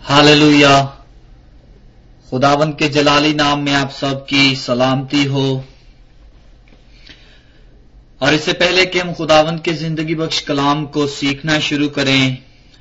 Hallelujah. खुदावंद के जलाली नाम में आप सबकी सलामती हो। और इससे पहले कि हम खुदावंद के जिंदगी बख्श कलाम को सीखना शुरू करें,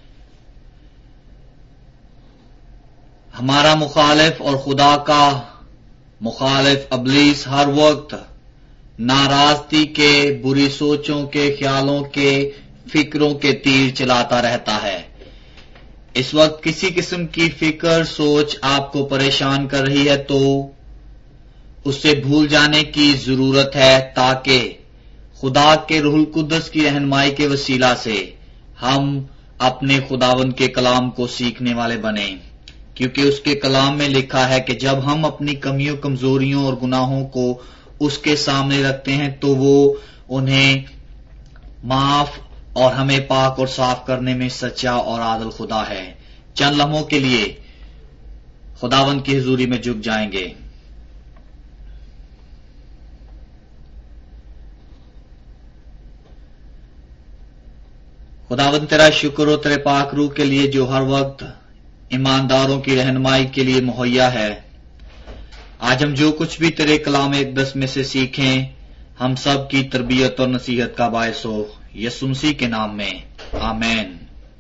हमारा मुखालिफ और खुदा का मुखालिफ इब्लीस हर वक्त नाराजगी के, बुरी सोचों के, ख्यालों के, फिक्रों के तीर चलाता रहता है। इस वक्त किसी किस्म की फिक्र, सोच आपको परेशान कर रही है तो उससे भूल जाने की जरूरत है, ताकि खुदा के रूहुल कुद्दस की रहनुमाई के वसीला से हम अपने खुदावंद के कलाम को सीखने वाले बने। क्योंकि उसके कलाम में लिखा है कि जब हम अपनी कमियों, कमजोरियों और गुनाहों को उसके सामने रखते हैं तो वो उन्हें माफ और हमें पाक और साफ करने में सच्चा और आदल खुदा है। चंद लम्हों के लिए खुदावंद की हुजूरी में झुक जाएंगे। खुदावंद तेरा शुक्र हो तेरे पाक रूह के लिए जो हर वक्त ईमानदारों की रहनुमाई के लिए मुहैया है। आज हम जो कुछ भी तेरे कलाम इक़दस में से सीखें, हम सब की तरबियत और नसीहत का बायस हो, यीशु मसीह के नाम में, आमीन।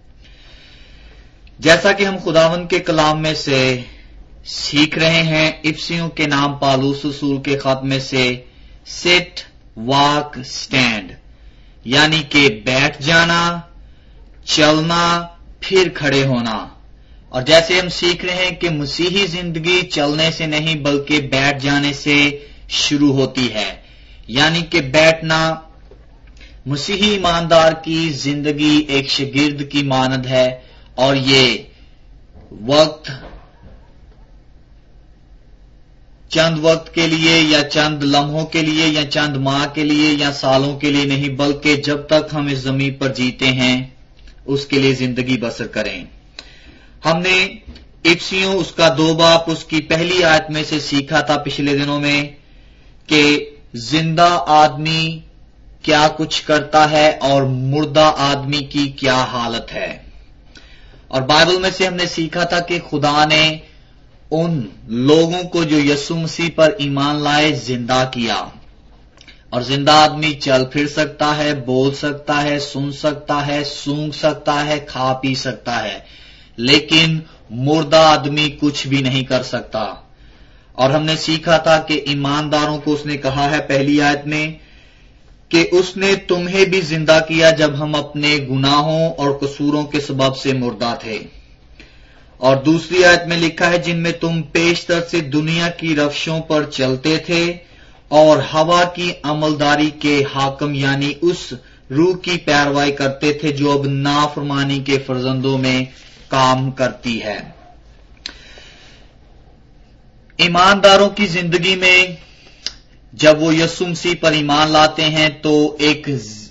जैसा कि हम खुदावंद के कलाम में से सीख रहे हैं, इफिसियों के नाम पालूस रसूल के खत में से सिट, वॉक, स्टैंड, यानी कि बैठ जाना, चलना, फिर खड़े होना। और जैसे हम सीख रहे हैं कि मसीही जिंदगी चलने से नहीं बल्कि बैठ जाने से शुरू होती है, यानी कि बैठना मसीही ईमानदार की जिंदगी एक शागिर्द की मानद है। और ये वक्त चंद वक्त के लिए या चंद लम्हों के लिए या चंद माह के लिए या सालों के लिए नहीं, बल्कि जब तक हम इस जमीन पर जीते हैं उसके लिए जिंदगी बसर करें। हमने इफिसियों उसका 2 बाब उसकी पहली आयत में से सीखा था पिछले दिनों में कि जिंदा आदमी क्या कुछ करता है और मुर्दा आदमी की क्या हालत है। और बाइबल में से हमने सीखा था कि खुदा ने उन लोगों को जो यीशु मसीह पर ईमान लाए जिंदा किया। और जिंदा आदमी चल फिर सकता है, बोल सकता है, सुन सकता है, सूंघ सकता है, खा पी सकता है, लेकिन मुर्दा आदमी कुछ भी नहीं कर सकता। और हमने सीखा था कि ईमानदारों को उसने कहा है पहली आयत में कि उसने तुम्हें भी जिंदा किया जब हम अपने गुनाहों और कसूरों के सबब से मुर्दा थे। और दूसरी आयत में लिखा है जिनमें तुम पेशतर से दुनिया की रफ्शों पर चलते थे और हवा की अमलदारी के हाकम यानी उस रूह की पैरवाई करते थे जो अब नाफरमानी के फर्जंदों में काम करती है। ईमानदारों की जिंदगी में जब वो यीशु मसीह पर ईमान लाते हैं तो एक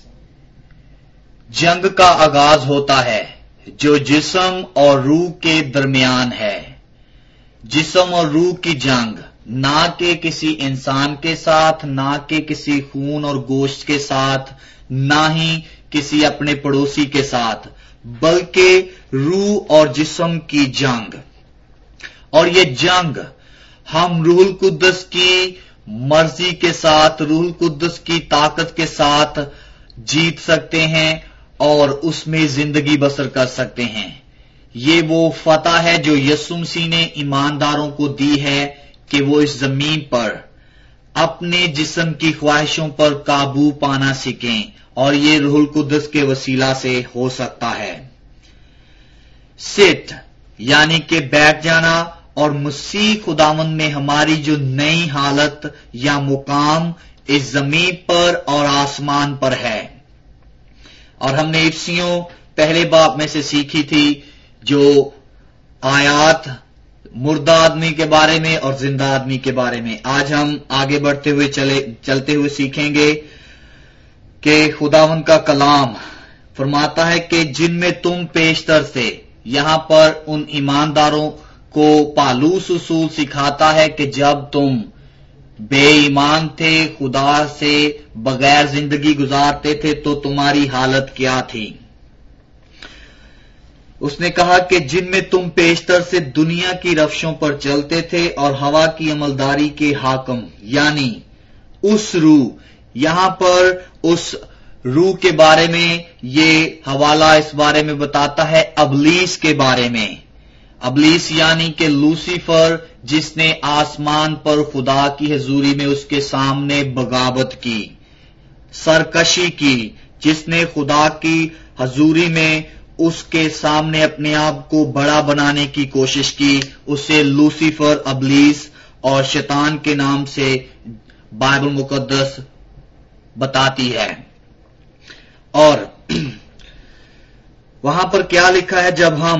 जंग का आगाज होता है जो जिस्म और रूह के दरमियान है। जिस्म और रूह की जंग, ना कि किसी इंसान के साथ, ना कि किसी खून और गोश्त के साथ, ना ही किसी अपने पड़ोसी के साथ, बल्कि रूह और जिस्म की जंग। और ये जंग हम रूहुल कुद्दस की मर्जी के साथ, रूहुल कुद्दस की ताकत के साथ जीत सकते हैं और उसमें जिंदगी बसर कर सकते हैं। ये वो फतह है जो यीशु मसीह ने ईमानदारों को दी है कि वो इस जमीन पर अपने जिस्म की ख्वाहिशों पर काबू पाना सीखें, और ये रूहुल कुद्दस के वसीला से हो सकता है। सिट यानी कि बैठ जाना, और मसीह खुदावंद में हमारी जो नई हालत या मुकाम इस जमीन पर और आसमान पर है। और हमने इफिसियों पहले बाब में से सीखी थी जो आयात मुर्दा आदमी के बारे में और जिंदा आदमी के बारे में। आज हम आगे बढ़ते हुए चलते हुए सीखेंगे कि खुदावंद का कलाम फरमाता है कि जिनमें तुम पेशतर से, यहां पर उन ईमानदारों को पालूस उसूल सिखाता है कि जब तुम बेईमान थे, खुदा से बगैर जिंदगी गुजारते थे तो तुम्हारी हालत क्या थी। اس نے کہا کہ جن میں تم پیشتر سے دنیا کی روشوں پر چلتے تھے اور ہوا کی عملداری کے حاکم، یعنی اس روح، یہاں پر اس روح کے بارے میں یہ حوالہ اس بارے میں بتاتا ہے ابلیس کے بارے میں. ابلیس یعنی کہ لوسیفر، جس نے آسمان پر خدا کی حضوری میں اس کے سامنے بغاوت کی، سرکشی کی، جس نے خدا کی حضوری میں اس کے سامنے اپنے آپ کو بڑا بنانے کی کوشش کی. اسے لوسیفر، ابلیس اور شیطان کے نام سے بائبل مقدس بتاتی ہے. اور وہاں پر کیا لکھا ہے؟ جب ہم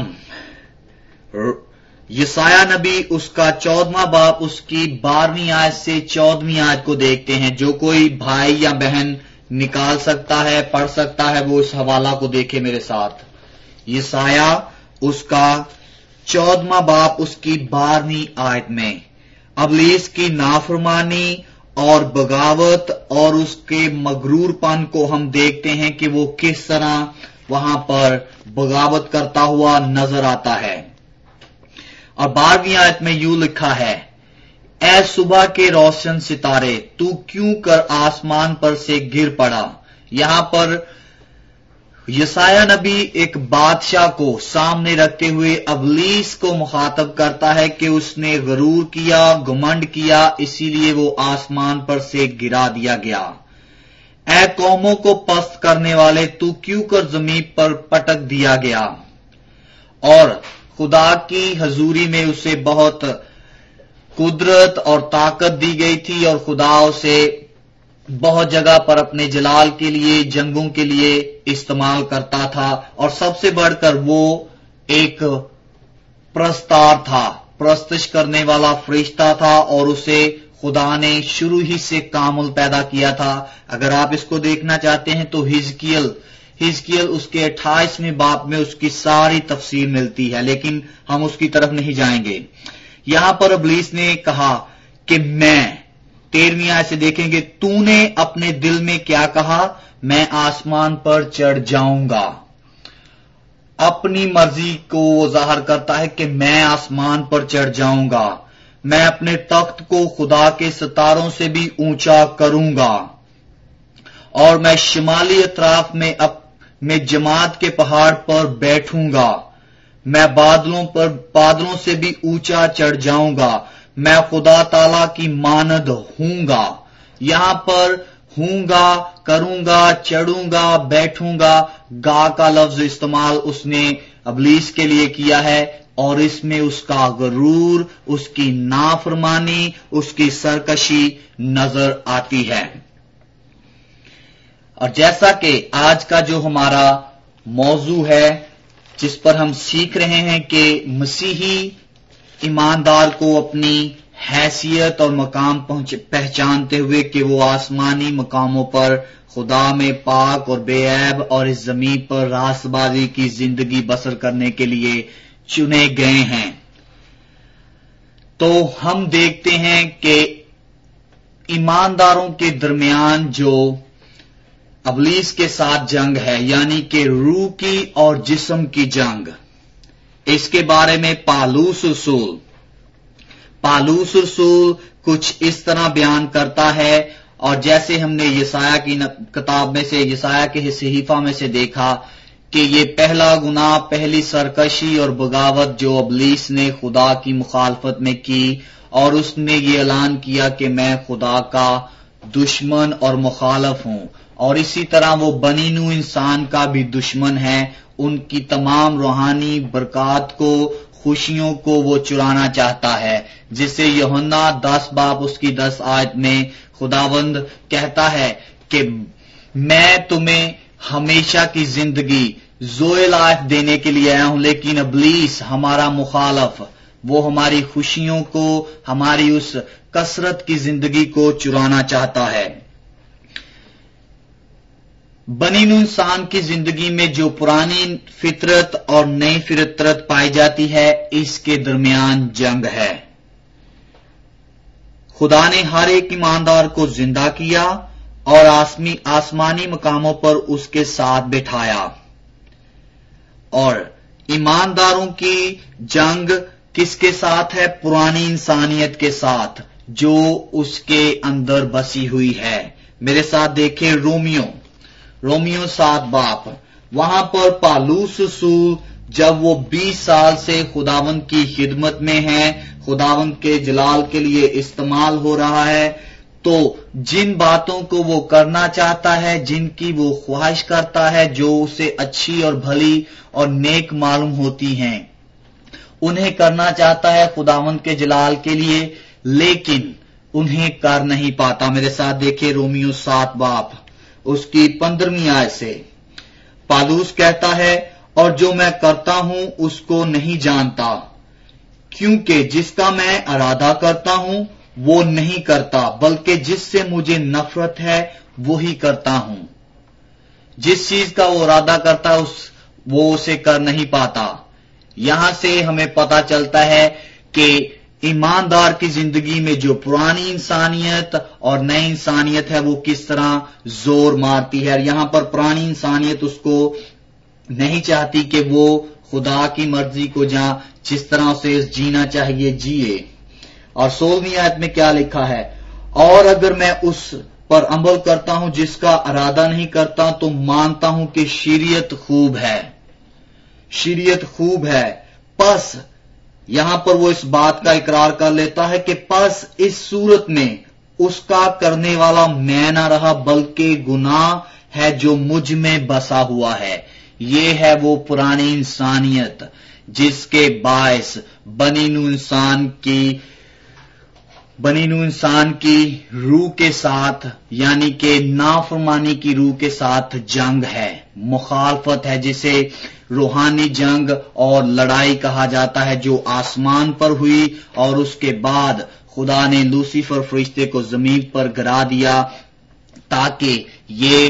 یسایہ نبی اس کا 14واں باب اس کی 12ویں آیت سے 14ویں آیت کو دیکھتے ہیں، جو کوئی بھائی یا بہن نکال سکتا ہے، پڑھ سکتا ہے، وہ اس حوالہ کو دیکھے میرے ساتھ. یسایہ اس کا 14واں باب اس کی 12ویں آیت میں ابلیس کی نافرمانی اور بغاوت اور اس کے مغرور پن کو ہم دیکھتے ہیں کہ وہ کس طرح وہاں پر بغاوت کرتا ہوا نظر آتا ہے. اور 12ویں آیت میں یوں لکھا ہے، اے صبح کے روشن ستارے، تو کیوں کر آسمان پر سے گر پڑا. یہاں پر یسایہ نبی ایک بادشاہ کو سامنے رکھتے ہوئے ابلیس کو مخاطب کرتا ہے کہ اس نے غرور کیا، گھمنڈ کیا، اسی لیے وہ آسمان پر سے گرا دیا گیا. اے قوموں کو پست کرنے والے، تو کیوں کر زمین پر پٹک دیا گیا. اور خدا کی حضوری میں اسے بہت قدرت اور طاقت دی گئی تھی اور خدا اسے بہت جگہ پر اپنے جلال کے لیے، جنگوں کے لیے استعمال کرتا تھا. اور سب سے بڑھ کر وہ ایک پرستار تھا، پرستش کرنے والا فرشتہ تھا، اور اسے خدا نے شروع ہی سے کامل پیدا کیا تھا. اگر آپ اس کو دیکھنا چاہتے ہیں تو حزقیل اس کے 28ویں باب میں اس کی ساری تفسیر ملتی ہے، لیکن ہم اس کی طرف نہیں جائیں گے. یہاں پر ابلیس نے کہا کہ میں 13ویں آیت سے دیکھیں گے، تو نے اپنے دل میں کیا کہا؟ میں آسمان پر چڑھ جاؤں گا. اپنی مرضی کو وہ ظاہر کرتا ہے کہ میں آسمان پر چڑھ جاؤں گا، میں اپنے تخت کو خدا کے ستاروں سے بھی اونچا کروں گا، اور میں شمالی اطراف میں جماعت کے پہاڑ پر بیٹھوں گا، میں بادلوں سے بھی اونچا چڑھ جاؤں گا، میں خدا تعالی کی مانند ہوں گا. یہاں پر ہوں گا، کروں گا، چڑھوں گا، بیٹھوں گا، گا کا لفظ استعمال اس نے ابلیس کے لیے کیا ہے، اور اس میں اس کا غرور، اس کی نافرمانی، اس کی سرکشی نظر آتی ہے. اور جیسا کہ آج کا جو ہمارا موضوع ہے، جس پر ہم سیکھ رہے ہیں کہ مسیحی ایماندار کو اپنی حیثیت اور مقام پہچانتے ہوئے کہ وہ آسمانی مقاموں پر خدا میں پاک اور بے عیب اور اس زمین پر راست بازی کی زندگی بسر کرنے کے لیے چنے گئے ہیں، تو ہم دیکھتے ہیں کہ ایمانداروں کے درمیان جو ابلیس کے ساتھ جنگ ہے، یعنی کہ روح کی اور جسم کی جنگ، اس کے بارے میں پالوس رسول کچھ اس طرح بیان کرتا ہے. اور جیسے ہم نے یسایہ کی کتاب میں سے، یسایہ کے صحیفہ میں سے دیکھا کہ یہ پہلا گناہ، پہلی سرکشی اور بغاوت جو ابلیس نے خدا کی مخالفت میں کی، اور اس نے یہ اعلان کیا کہ میں خدا کا دشمن اور مخالف ہوں. اور اسی طرح وہ بنی نوع انسان کا بھی دشمن ہے، ان کی تمام روحانی برکات کو، خوشیوں کو وہ چرانا چاہتا ہے، جسے یوحنا 10 باب اس کی 10 آیت میں خداوند کہتا ہے کہ میں تمہیں ہمیشہ کی زندگی زوئے لائف دینے کے لیے آیا ہوں. لیکن ابلیس ہمارا مخالف، وہ ہماری خوشیوں کو، ہماری اس کثرت کی زندگی کو چرانا چاہتا ہے. بنی نوع انسان کی زندگی میں جو پرانی فطرت اور نئی فطرت پائی جاتی ہے، اس کے درمیان جنگ ہے. خدا نے ہر ایک ایماندار کو زندہ کیا اور آسمانی مقاموں پر اس کے ساتھ بٹھایا، اور ईमानदारों की जंग किसके साथ है? पुरानी इंसानियत के साथ जो उसके अंदर बसी हुई है। मेरे साथ देखें रोमियो 7 बाप। वहां पर पालूस रसूल जब वो 20 साल से खुदावंद की खिदमत में है, खुदावंद के जलाल के लिए इस्तेमाल हो रहा है, तो जिन बातों को वो करना चाहता है, जिनकी वो ख्वाहिश करता है, जो उसे अच्छी और भली और नेक मालूम होती हैं, उन्हें करना चाहता है खुदावंद के जलाल के लिए, लेकिन उन्हें कर नहीं पाता। मेरे साथ देखिए रोमियो 7 बाप उसकी 15वीं आयत से पालूस कहता है, और जो मैं करता हूं उसको नहीं जानता, क्योंकि जिसका मैं इरादा करता हूं वो नहीं करता, बल्कि जिससे मुझे नफरत है वो ही करता हूं। जिस चीज का वो इरादा करता है वो उसे कर नहीं पाता। यहां से हमें पता चलता है कि ईमानदार की जिंदगी में जो पुरानी इंसानियत और नई इंसानियत है वो किस तरह जोर मारती है। यहां पर पुरानी इंसानियत उसको नहीं चाहती कि वो खुदा की मर्जी को जिस तरह उसे जीना चाहिए जिए। और 16वीं आयत में क्या लिखा है? और अगर मैं उस पर अमल करता हूं जिसका इरादा नहीं करता, तो मानता हूं कि शरीयत खूब है। बस यहां पर वो इस बात का इकरार कर लेता है कि बस इस सूरत में उसका करने वाला मैं ना रहा, बल्कि गुनाह है जो मुझ में बसा हुआ है। ये है वो पुरानी इंसानियत जिसके बायस बनीनू इंसान की रूह के साथ, यानी कि नाफरमानी की रूह के साथ जंग है, मुखालफत है, जिसे रूहानी जंग और लड़ाई कहा जाता है, जो आसमान पर हुई और उसके बाद खुदा ने लूसीफर फरिश्ते को जमीन पर गिरा दिया ताकि ये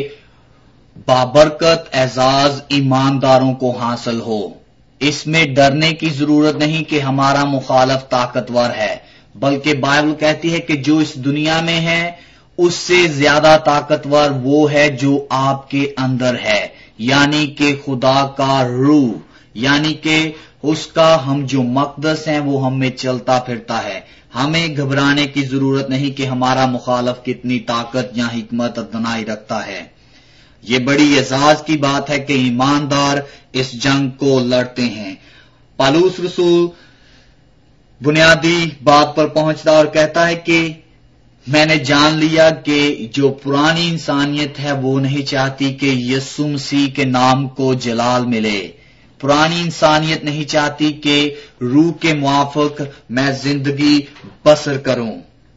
बाबरकत एजाज ईमानदारों को हासिल हो। इसमें डरने की जरूरत नहीं कि हमारा मुखालफ ताकतवर है, बल्कि बाइबल कहती है कि जो इस दुनिया में है उससे ज्यादा ताकतवर वो है जो आपके अंदर है, यानी कि खुदा का रूह, यानी कि उसका हम जो मकदस हैं वो हम में चलता फिरता है। हमें घबराने की जरूरत नहीं कि हमारा मुखालफ कितनी ताकत या हिकमत और दनाई रखता है। ये बड़ी एजाज की बात है कि ईमानदार इस जंग को लड़ते हैं। पालूस रसूल बुनियादी बात पर पहुंचता और कहता है कि मैंने जान लिया कि जो पुरानी इंसानियत है वो नहीं चाहती कि यीशु मसीह के नाम को जलाल मिले। पुरानी इंसानियत नहीं चाहती कि रूह के मुआफिक मैं जिंदगी बसर करूं,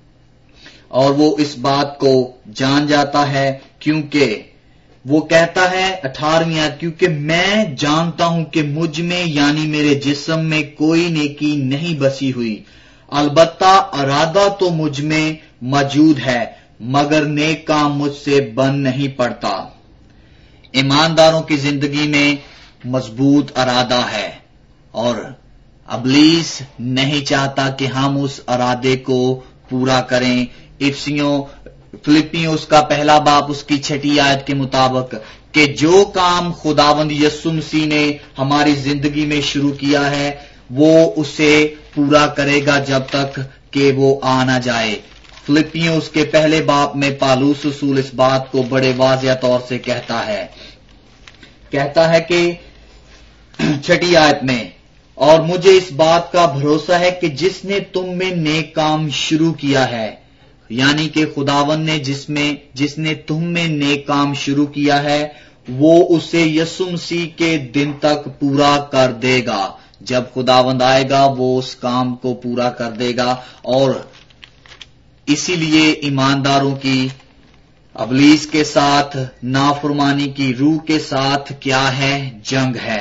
और वो इस बात को जान जाता है, क्योंकि वो कहता है 18वीं आयत, क्योंकि मैं जानता हूं कि मुझ में यानी मेरे जिस्म में कोई नेकी नहीं बसी हुई, अलबत्ता इरादा तो मुझ में मौजूद है, मगर नेक काम मुझसे बन नहीं पड़ता। ईमानदारों की जिंदगी में मजबूत इरादा है और इब्लीस नहीं चाहता कि हम उस इरादे को पूरा करें। फिलिपियों उसका 1 बाब उसकी 6 आयत के मुताबिक कि जो काम खुदावंद यीशु मसीह ने हमारी जिंदगी में शुरू किया है वो उसे पूरा करेगा जब तक कि वो आ ना जाए। फिलिपियों उसके 1 बाब में पालूस रसूल इस बात को बड़े वाज़ेह तौर से कहता है कि 6 आयत में, और मुझे इस बात का भरोसा है कि जिसने तुम में नेक काम शुरू किया है, यानी कि खुदावंद ने जिसने तुम में नेक काम शुरू किया है वो उसे यीशु मसीह के दिन तक पूरा कर देगा। जब खुदावंद आएगा वो उस काम को पूरा कर देगा। और इसीलिए ईमानदारों की इब्लीस के साथ, नाफरमानी की रूह के साथ क्या है? जंग है।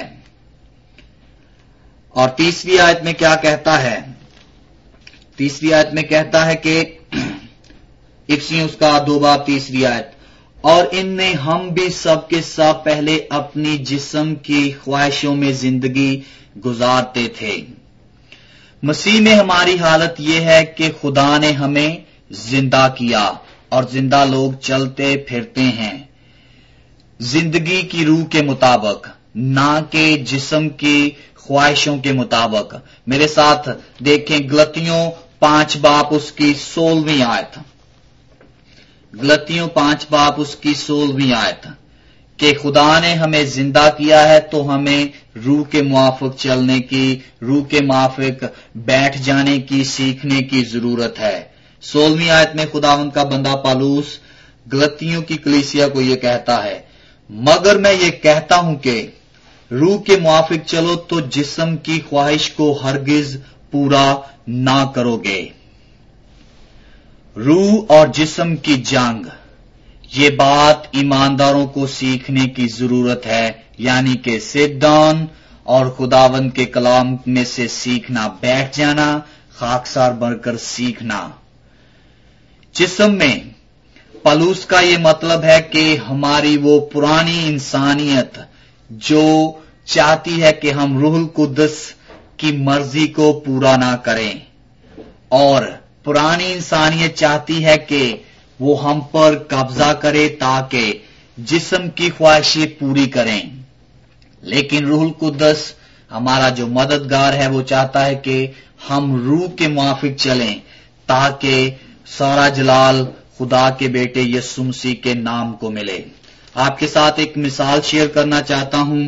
और 3री आयत में क्या कहता है? 3री आयत में कहता है कि इफ्सियों उसका 2 बाब 3री आयत, और इनमें हम भी सब के सब पहले अपनी जिस्म की ख्वाहिशों में जिंदगी गुजारते थे। मसीह में हमारी हालत यह है कि खुदा ने हमें जिंदा किया और जिंदा लोग चलते फिरते हैं जिंदगी की रूह के मुताबिक, ना कि जिस्म की ख्वाहिशों के मुताबिक। मेरे साथ देखें गलतियों 5 बाब उसकी 16वीं आयत। गलतियों 5 बाब उसकी 16वीं आयत कि खुदा ने हमें जिंदा किया है तो हमें रूह के मुआफिक चलने की, रूह के मुआफिक बैठ जाने की, सीखने की जरूरत है। 16वीं आयत में खुदावंद का बंदा पालूस गलतियों की कलीसिया को यह कहता है, मगर मैं ये कहता हूं कि रूह के मुआफिक चलो तो जिस्म की ख्वाहिश को हरगिज पूरा ना करोगे। रूह और जिस्म की जंग, ये बात ईमानदारों को सीखने की जरूरत है, यानी कि सिट डाउन और खुदावंद के कलाम में से सीखना, बैठ जाना, खाकसार बनकर सीखना। जिस्म में पलूस का ये मतलब है कि हमारी वो पुरानी इंसानियत जो चाहती है कि हम रूहुल कुद्दस की मर्जी को पूरा ना करें, और पुरानी इंसानियत चाहती है कि वो हम पर कब्जा करे ताकि जिस्म की ख्वाहिशें पूरी करें। लेकिन रूहुल कुद्दस हमारा जो मददगार है वो चाहता है कि हम रूह के मुआफिक चलें ताकि सारा जलाल खुदा के बेटे यीशु मसीह के नाम को मिले। आपके साथ एक मिसाल शेयर करना चाहता हूं।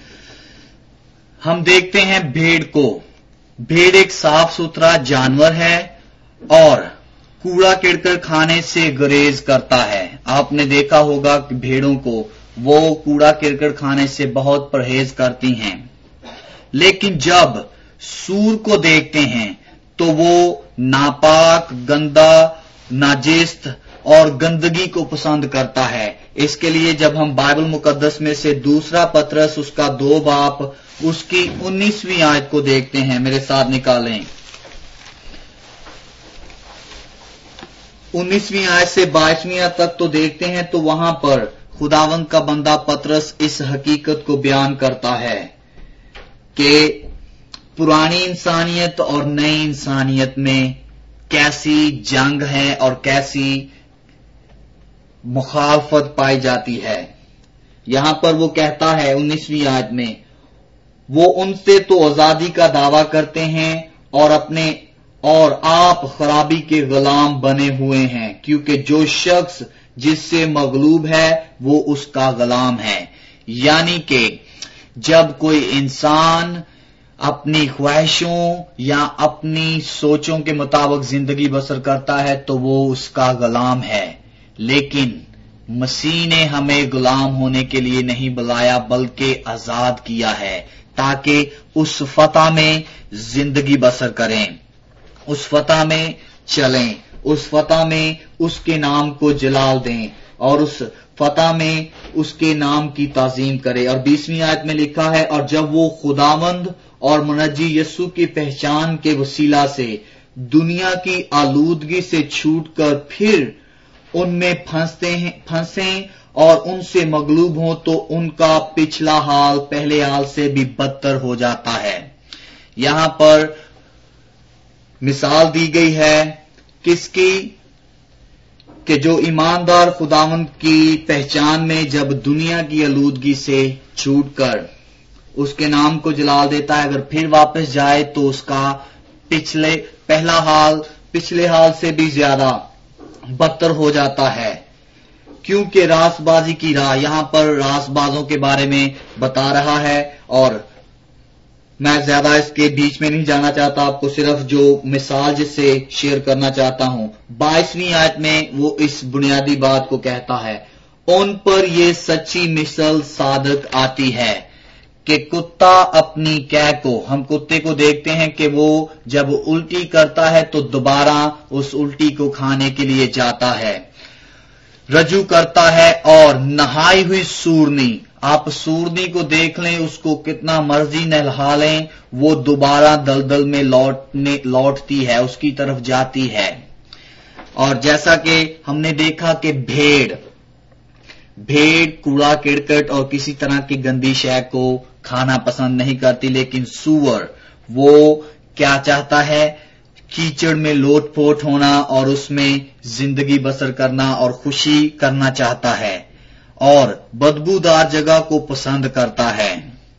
हम देखते हैं भेड़ को। भेड़ एक साफ सुथरा जानवर है और कूड़ा किड़कर खाने से गुरेज करता है। आपने देखा होगा कि भेड़ों को वो कूड़ा किड़कर खाने से बहुत परहेज करती हैं। लेकिन जब सूर को देखते हैं तो वो नापाक, गंदा, नाजिस्त और गंदगी को पसंद करता है। इसके लिए जब हम बाइबल मुकद्दस में से दूसरा पतरस उसका 2 बाब उसकी 19वीं आयत को देखते हैं, मेरे साथ निकालें। 19वीं आयत से 22वीं आयत तक तो देखते हैं तो वहां पर खुदावंद का बंदा पतरस इस हकीकत को बयान करता है कि पुरानी इंसानियत और नई इंसानियत में कैसी जंग है और कैसी मुखालफत पाई जाती है। यहां पर वो कहता है 19वीं आयत में, वो उनसे तो आजादी का दावा करते हैं और आप खराबी के गुलाम बने हुए हैं, क्योंकि जो शख्स जिससे मगलूब है वो उसका गुलाम है। यानी कि जब कोई इंसान अपनी ख्वाहिशों या अपनी सोचों के मुताबिक जिंदगी बसर करता है तो वो उसका गुलाम है। लेकिन मसीह ने हमें गुलाम होने के लिए नहीं बुलाया बल्कि आजाद किया है ताकि उस फतह में जिंदगी बसर करें, उस फतह में चलें, उस फतह में उसके नाम को जलाल दें और उस फतह में उसके नाम की ताजीम करें। और 20वीं आयत में लिखा है, और जब वो खुदावंद और मुनज्जी यीशु की पहचान के वसीला से दुनिया की आलूदगी से छूटकर फिर उनमें फंसे और उनसे मगलूब हो तो उनका पिछला हाल पहले हाल से भी बदतर हो जाता है। यहां पर मिसाल दी गई है किसकी, कि जो ईमानदार खुदावंद की पहचान में जब दुनिया की आलूदगी से छूटकर उसके नाम को जलाल देता है, अगर फिर वापस जाए तो उसका पिछले हाल से भी ज्यादा बदतर हो जाता है। क्योंकि रासबाजी की राह, यहां पर रासबाजों के बारे में बता रहा है और मैं ज्यादा इसके बीच में नहीं जाना चाहता, आपको सिर्फ जो मिसाल जिससे शेयर करना चाहता हूं। 22वीं आयत में वो इस बुनियादी बात को कहता है, उन पर ये सच्ची मिसाल सादक आती है कि कुत्ता अपनी कै को, हम कुत्ते को देखते हैं कि वो जब उल्टी करता है तो दोबारा उस उल्टी को खाने के लिए जाता है, रजू करता है। और नहाई हुई सूरनी, आप सूरनी को देख लें, उसको कितना मर्जी नहला लें, वो दोबारा दलदल में लौटती है, उसकी तरफ जाती है। और जैसा कि हमने देखा कि भेड़ कूड़ा किड़कट और किसी तरह की गंदी शय को खाना पसंद नहीं करती, लेकिन सूअर वो क्या चाहता है, कीचड़ में लोटपोट होना और उसमें जिंदगी बसर करना और खुशी करना चाहता है और बदबूदार जगह को पसंद करता है।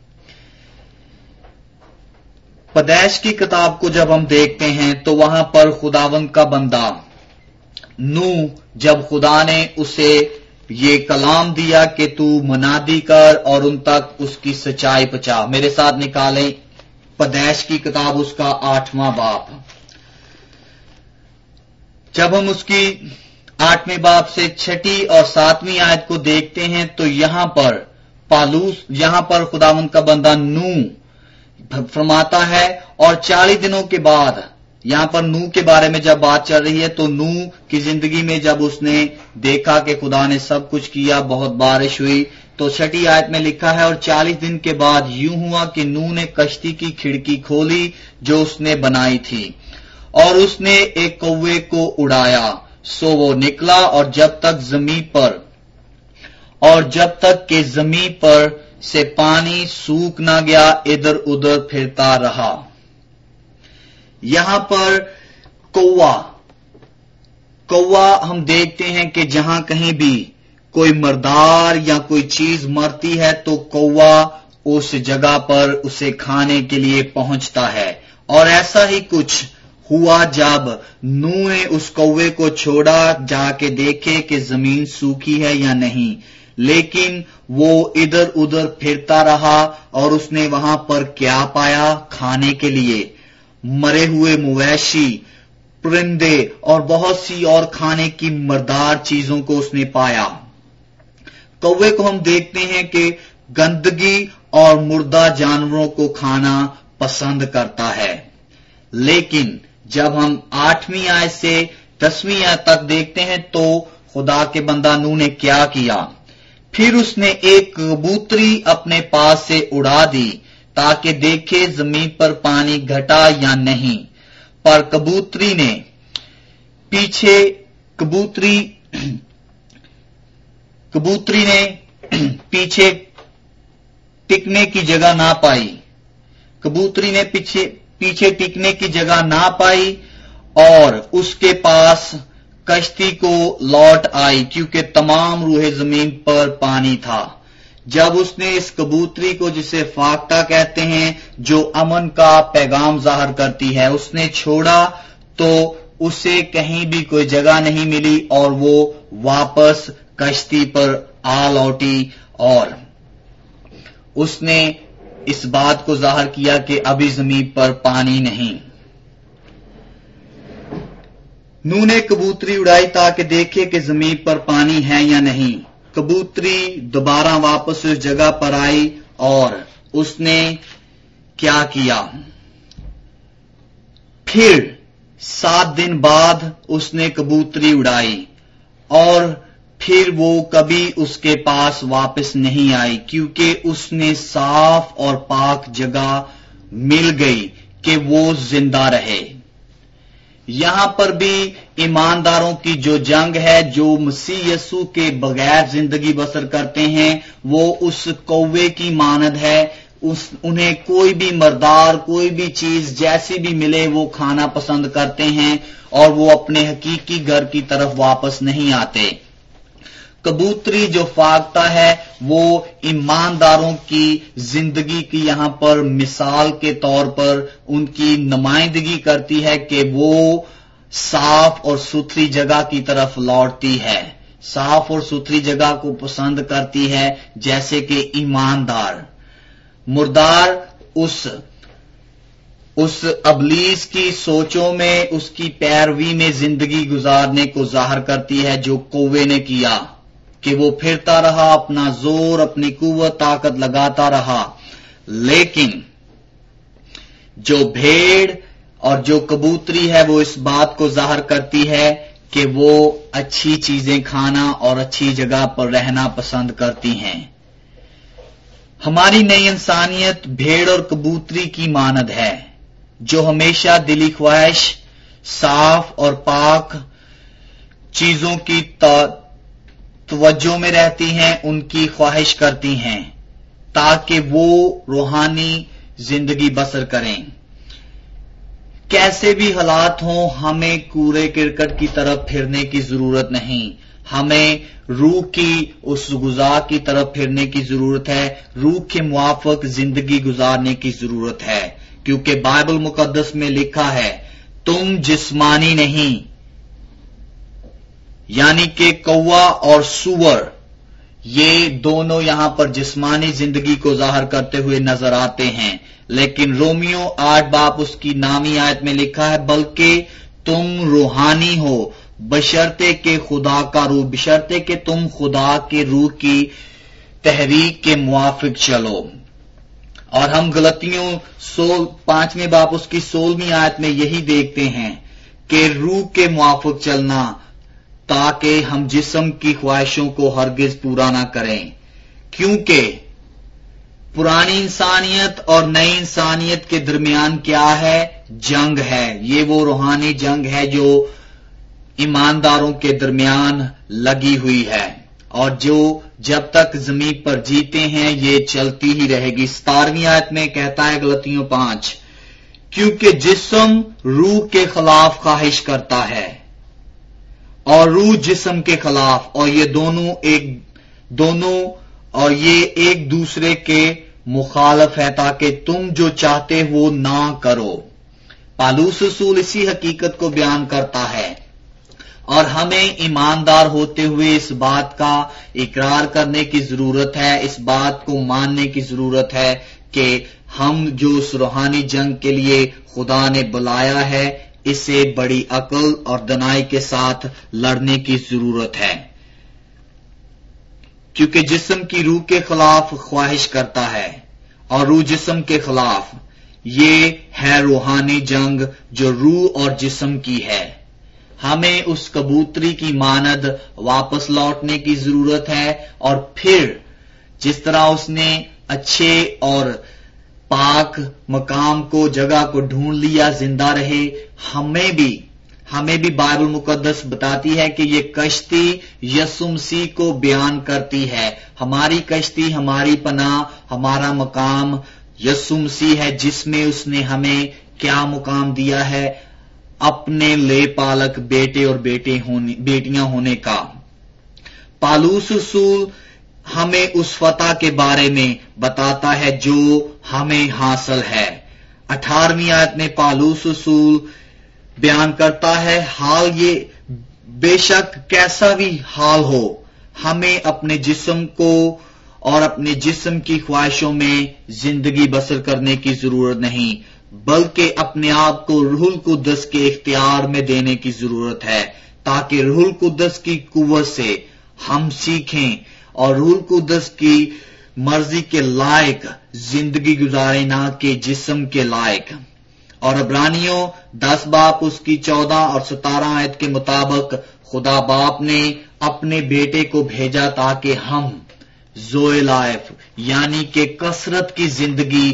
पैदाइश की किताब को जब हम देखते हैं तो वहां पर खुदावंद का बंदा नूह, जब खुदा ने उसे ये कलाम दिया कि तू मुनादी कर और उन तक उसकी सच्चाई पहुंचा। मेरे साथ निकालें पैदाइश की किताब उसका 8वां बाब। जब हम उसकी 8वें बाब से 6 और 7वीं आयत को देखते हैं तो यहां पर खुदावंद का बंदा नूह फरमाता है, और 40 दिनों के बाद, यहां पर नूह के बारे में जब बात चल रही है तो नूह की जिंदगी में जब उसने देखा कि खुदा ने सब कुछ किया, बहुत बारिश हुई, तो 6 आयत में लिखा है, और 40 दिन के बाद यूं हुआ कि नूह ने कश्ती की खिड़की खोली जो उसने बनाई थी, और उसने एक कौवे को उड़ाया, सो वो निकला, और जब तक के जमीन पर से पानी सूख ना गया, इधर उधर फिरता रहा। यहां पर कौवा हम देखते हैं कि जहां कहीं भी कोई मर्दार या कोई चीज मरती है तो कौवा उस जगह पर उसे खाने के लिए पहुंचता है, और ऐसा ही कुछ हुआ जब नूह ने उस कौवे को छोड़ा जाके देखे कि जमीन सूखी है या नहीं, लेकिन वो इधर उधर फिरता रहा, और उसने वहां पर क्या पाया खाने के लिए? मरे हुए मवेशी, परिंदे और बहुत सी और खाने की मर्दार चीजों को उसने पाया। कौवे को हम देखते हैं कि गंदगी और मुर्दा जानवरों को खाना पसंद करता है, लेकिन जब हम 8वीं आयत से 10वीं आयत तक देखते हैं तो खुदा के बंदा नूह ने क्या किया? फिर उसने एक कबूतरी अपने पास से उड़ा दी ताकि देखे जमीन पर पानी घटा या नहीं, पर कबूतरी ने पीछे टिकने की जगह ना पाई। कबूतरी ने पीछे टिकने की जगह ना पाई और उसके पास कश्ती को लौट आई, क्योंकि तमाम रूहे जमीन पर पानी था। जब उसने इस कबूतरी को, जिसे फाख्ता कहते हैं, जो अमन का पैगाम जाहिर करती है, उसने छोड़ा तो उसे कहीं भी कोई जगह नहीं मिली और वो वापस कश्ती पर आ लौटी, और उसने इस बात को जाहिर किया कि अभी जमीन पर पानी नहीं। नूह ने कबूतरी उड़ाई ताकि देखे कि जमीन पर पानी है या नहीं। कबूतरी दोबारा वापस उस जगह पर आई और उसने क्या किया? फिर 7 दिन बाद उसने कबूतरी उड़ाई और फिर वो कभी उसके पास वापस नहीं आई, क्योंकि उसने साफ और पाक जगह मिल गई कि वो जिंदा रहे। यहां पर भी ईमानदारों की जो जंग है, जो मसीह यीशु के बगैर जिंदगी बसर करते हैं, वो उस कौवे की मानद है। उन्हें कोई भी मर्दार, कोई भी चीज जैसी भी मिले वो खाना पसंद करते हैं और वो अपने हकीकी घर की तरफ वापस नहीं आते। कबूतरी जो फाख्ता है वो ईमानदारों की जिंदगी की यहां पर मिसाल के तौर पर उनकी नुमाइंदगी करती है कि वो साफ और सुथरी जगह की तरफ लौटती है, साफ और सुथरी जगह को पसंद करती है, जैसे कि ईमानदार। मुर्दार उस अबलीस की सोचों में, उसकी पैरवी में जिंदगी गुजारने को जाहिर करती है, जो कौवे ने किया कि वो फिरता रहा, अपना जोर, अपनी कुव्वत, ताकत लगाता रहा। लेकिन जो भेड़ और जो कबूतरी है वो इस बात को जाहिर करती है कि वो अच्छी चीजें खाना और अच्छी जगह पर रहना पसंद करती हैं। हमारी नई इंसानियत भेड़ और कबूतरी की मानद है, जो हमेशा दिली ख्वाहिश, साफ और पाक चीजों की तवज्जो में रहती हैं, उनकी ख्वाहिश करती हैं ताकि वो रूहानी जिंदगी बसर करें। कैसे भी हालात हों, हमें कूड़े करकट की तरफ फिरने की जरूरत नहीं, हमें रूह की उस गुज़ा की तरफ फिरने की जरूरत है, रूह के मुआफिक जिंदगी गुजारने की जरूरत है। क्योंकि बाइबल मुकद्दस में लिखा है तुम जिस्मानी नहीं, यानी कि कौवा और सूअर ये दोनों यहां पर जिस्मानी जिंदगी को जाहिर करते हुए नजर आते हैं, लेकिन रोमियो 8 बाब उसकी नामी आयत में लिखा है बल्कि तुम रूहानी हो बशर्ते के खुदा का रूह, बशर्ते के तुम खुदा के रूह की तहरीक के मुआफिक चलो। और हम गलतियों 5वें बाब उसकी 16वीं आयत में यही देखते हैं कि रूह के मुआफिक चलना, ताकि हम जिस्म की ख्वाहिशों को हरगिज पूरा ना करें, क्योंकि पुरानी इंसानियत और नई इंसानियत के दरमियान क्या है? जंग है। ये वो रूहानी जंग है जो ईमानदारों के दरमियान लगी हुई है, और जो जब तक जमीन पर जीते हैं ये चलती ही रहेगी। 17वीं आयत में कहता है गलतियों 5, क्योंकि जिस्म रूह के खिलाफ ख्वाहिश करता है और रूह जिस्म के खिलाफ, और ये दोनों एक दूसरे के मुखालिफ है, ताकि तुम जो चाहते हो ना करो। पालूस रसूल इसी हकीकत को बयान करता है, और हमें ईमानदार होते हुए इस बात का इकरार करने की जरूरत है, इस बात को मानने की जरूरत है कि हम जो उस रूहानी जंग के लिए खुदा ने बुलाया है, इसे बड़ी अक्ल और दनाई के साथ लड़ने की जरूरत है, क्योंकि जिस्म की रूह के खिलाफ ख्वाहिश करता है और रूह जिस्म के खिलाफ। ये है रूहानी जंग जो रूह और जिस्म की है। हमें उस कबूतरी की मानद वापस लौटने की जरूरत है, और फिर जिस तरह उसने अच्छे और पाक मकाम को, जगह को ढूंढ लिया, जिंदा रहे, हमें भी बाइबल मुकद्दस बताती है कि ये कश्ती यीशु मसीह को बयान करती है। हमारी कश्ती, हमारी पनाह, हमारा मकाम यीशु मसीह है, जिसमें उसने हमें क्या मुकाम दिया है? अपने ले पालक बेटे और बेटियां होने का। पालूस रसूल हमें उस फतह के बारे में बताता है जो हमें हासिल है। 18वीं आयत में पालूस रसूल बयान करता है, हाल ये बेशक कैसा भी हाल हो, हमें अपने जिस्म को और अपने जिस्म की ख्वाहिशों में जिंदगी बसर करने की जरूरत नहीं, बल्कि अपने आप को रूहुल कुद्दस के इख्तियार में देने की जरूरत है, ताकि रूहुल कुद्दस की कुव्वत से हम सीखें और रूहुल कुद्दस की मर्जी के लायक जिंदगी गुजारें, ना कि जिस्म के लायक। और इब्रानियों 10 बाब उसकी 14 और 17 आयत के मुताबिक खुदा बाप ने अपने बेटे को भेजा ताकि हम ज़ोए लाइफ यानी कि कसरत की जिंदगी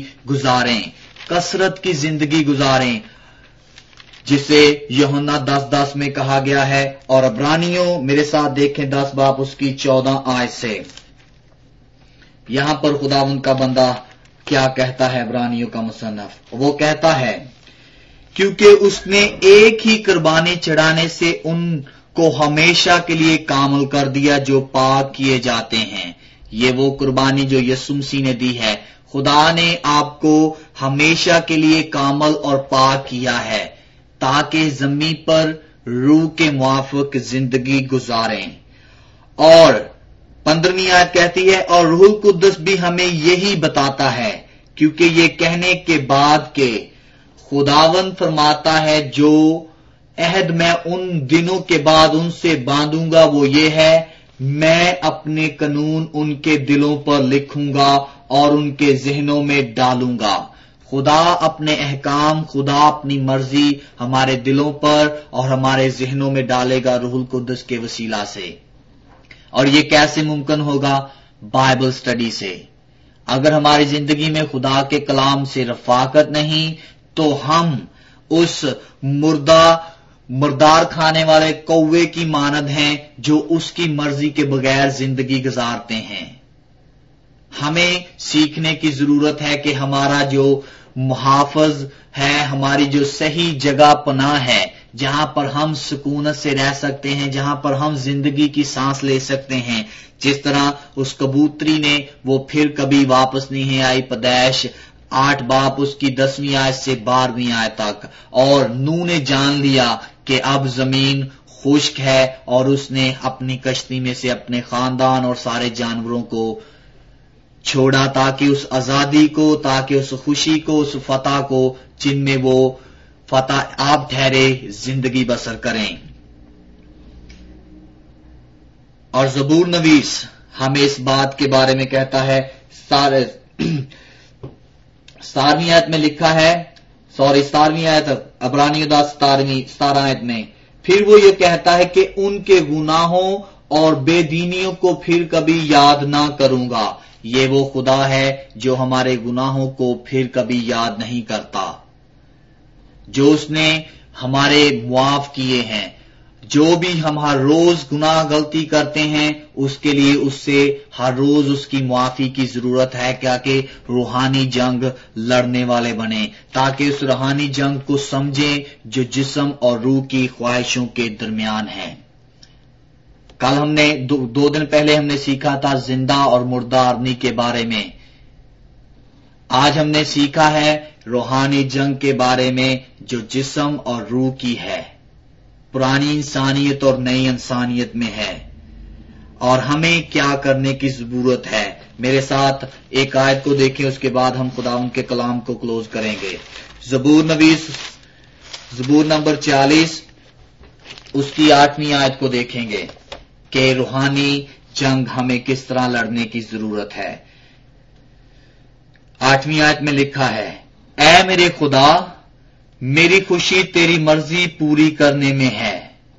गुजारें, जिसे यूहन्ना 10:10 में कहा गया है। और इब्रानियों मेरे साथ देखें 10 बाब उसकी 14 आयत से, यहां पर खुदावंद का बंदा क्या कहता है। इब्रानियों का मुसन्नफ वो कहता है, क्योंकि उसने एक ही कुर्बानी चढ़ाने से उनको हमेशा के लिए कामल कर दिया जो पाक किए जाते हैं। ये वो कुर्बानी जो यीशु मसीह ने दी है। खुदा ने आपको हमेशा के लिए कामल और पाक किया है, ताकि जमीन पर रूह के मुआफिक जिंदगी गुजारें। और 15वीं आयत कहती है, और रूहुल कुद्दस भी हमें यही बताता है, क्योंकि ये कहने के बाद के खुदावंद फरमाता है, जो अहद मैं उन दिनों के बाद उनसे बांधूंगा वो ये है, मैं अपने कानून उनके दिलों पर लिखूंगा और उनके जहनों में डालूंगा। खुदा अपने अहकाम, खुदा अपनी मर्जी हमारे दिलों पर और हमारे जहनों में डालेगा रूहुल कुद्दस के वसीला से। और ये कैसे मुमकिन होगा? बाइबल स्टडी से। अगर हमारी जिंदगी में खुदा के कलाम से रफाकत नहीं, तो हम उस मुर्दार खाने वाले कौवे की मानद हैं जो उसकी मर्जी के बगैर जिंदगी गुजारते हैं। हमें सीखने की जरूरत है कि हमारा जो मुहाफिज है, हमारी जो सही जगह पनाह है, जहां पर हम सुकूनत से रह सकते हैं, जहां पर हम जिंदगी की सांस ले सकते हैं, जिस तरह उस कबूतरी ने वो फिर कभी वापस नहीं आई पैदाइश 8 बाब اس کی 10ویں آیت سے 12ویں آیت تک. اور نوح نے جان لیا کہ اب زمین خشک ہے اور اس نے اپنی کشتی میں سے اپنے خاندان اور سارے جانوروں کو چھوڑا تاکہ اس آزادی کو، تاکہ اس خوشی کو، اس فتح کو جن میں وہ فتح آپ ٹھہرے زندگی بسر کریں. اور زبور نویس ہمیں اس بات کے بارے میں کہتا ہے، 17ویں آیت میں لکھا ہے، 17ویں آیت عبرانی 17 آیت میں، پھر وہ یہ کہتا ہے کہ ان کے گناہوں اور بے دینیوں کو پھر کبھی یاد نہ کروں گا. یہ وہ خدا ہے جو ہمارے گناہوں کو پھر کبھی یاد نہیں کرتا، جو اس نے ہمارے معاف کیے ہیں. جو بھی ہم ہر روز گناہ غلطی کرتے ہیں اس کے لیے اس سے ہر روز اس کی معافی کی ضرورت ہے، کیا کہ روحانی جنگ لڑنے والے بنیں، تاکہ اس روحانی جنگ کو سمجھیں جو جسم اور روح کی خواہشوں کے درمیان ہے. کل ہم نے 2 دن پہلے ہم نے سیکھا تھا زندہ اور مردہ آدمی کے بارے میں. آج ہم نے سیکھا ہے روحانی جنگ کے بارے میں جو جسم اور روح کی ہے، پرانی انسانیت اور نئی انسانیت میں ہے، اور ہمیں کیا کرنے کی ضرورت ہے. میرے ساتھ ایک آیت کو دیکھیں، اس کے بعد ہم خدا ان کے کلام کو کلوز کریں گے. زبور نویس زبور نمبر 40 اس کی 8ویں آیت کو دیکھیں گے کہ روحانی جنگ ہمیں کس طرح لڑنے کی ضرورت ہے. 8ویں آیت میں لکھا ہے، اے میرے خدا، میری خوشی تیری مرضی پوری کرنے میں ہے،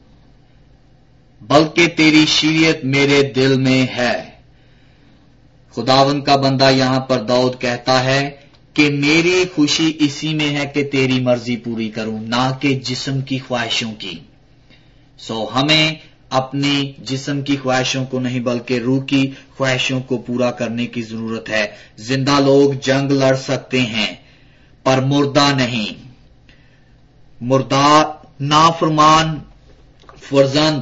بلکہ تیری شریعت میرے دل میں ہے. خداوند کا بندہ یہاں پر داؤد کہتا ہے کہ میری خوشی اسی میں ہے کہ تیری مرضی پوری کروں، نہ کہ جسم کی خواہشوں کی. ہمیں اپنی جسم کی خواہشوں کو نہیں بلکہ روح کی خواہشوں کو پورا کرنے کی ضرورت ہے. زندہ لوگ جنگ لڑ سکتے ہیں پر مردہ نہیں. مردہ نافرمان فرزند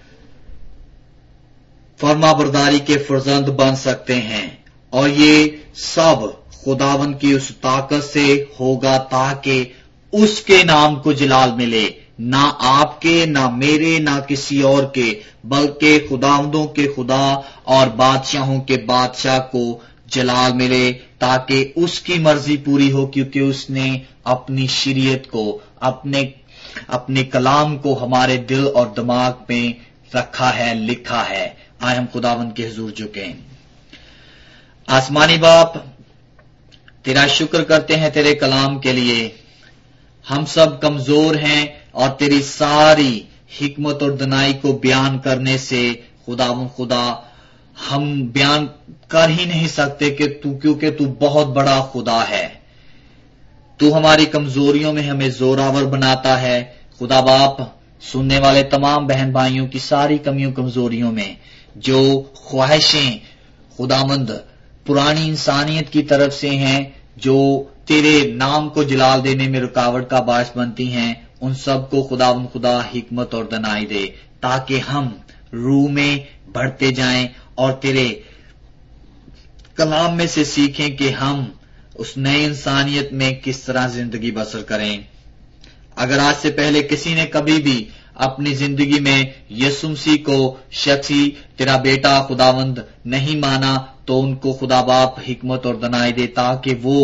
فرما برداری کے فرزند بن سکتے ہیں، اور یہ سب خداوند کی اس طاقت سے ہوگا تاکہ اس کے نام کو جلال ملے، نہ آپ کے، نہ میرے، نہ کسی اور کے، بلکہ خداوندوں کے خدا اور بادشاہوں کے بادشاہ کو جلال ملے، تاکہ اس کی مرضی پوری ہو، کیونکہ اس نے اپنی شریعت کو، اپنے کلام کو ہمارے دل اور دماغ میں رکھا ہے، لکھا ہے. آئے ہم خداوند کے حضور جھکیں. آسمانی باپ، تیرا شکر کرتے ہیں تیرے کلام کے لیے. ہم سب کمزور ہیں اور تیری ساری حکمت اور دانائی کو بیان کرنے سے خدا ہم بیان کر ہی نہیں سکتے کیونکہ تو بہت بڑا خدا ہے. تو ہماری کمزوریوں میں ہمیں زوراور بناتا ہے. خدا باپ، سننے والے تمام بہن بھائیوں کی ساری کمیوں کمزوریوں میں جو خواہشیں خداوند پرانی انسانیت کی طرف سے ہیں، جو تیرے نام کو جلال دینے میں رکاوٹ کا باعث بنتی ہیں، ان سب کو خداوند خدا حکمت اور دانائی دے، تاکہ ہم روح میں بڑھتے جائیں اور تیرے کلام میں سے سیکھیں کہ ہم اس نئی انسانیت میں کس طرح زندگی بسر کریں. اگر آج سے پہلے کسی نے کبھی بھی اپنی زندگی میں یسوع مسیح کو شخصی تیرا بیٹا خداوند نہیں مانا، تو ان کو خدا باپ حکمت اور دانائی دے، تاکہ وہ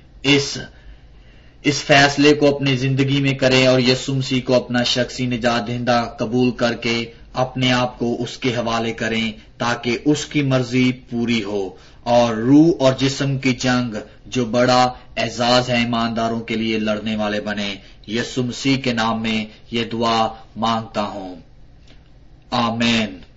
اس فیصلے کو اپنی زندگی میں کریں اور یسوع مسیح کو اپنا شخصی نجات دہندہ قبول کر کے اپنے آپ کو اس کے حوالے کریں، تاکہ اس کی مرضی پوری ہو اور روح اور جسم کی جنگ جو بڑا اعزاز ہے ایمانداروں کے لیے لڑنے والے بنے. یسوع مسیح کے نام میں یہ دعا مانگتا ہوں، آمین.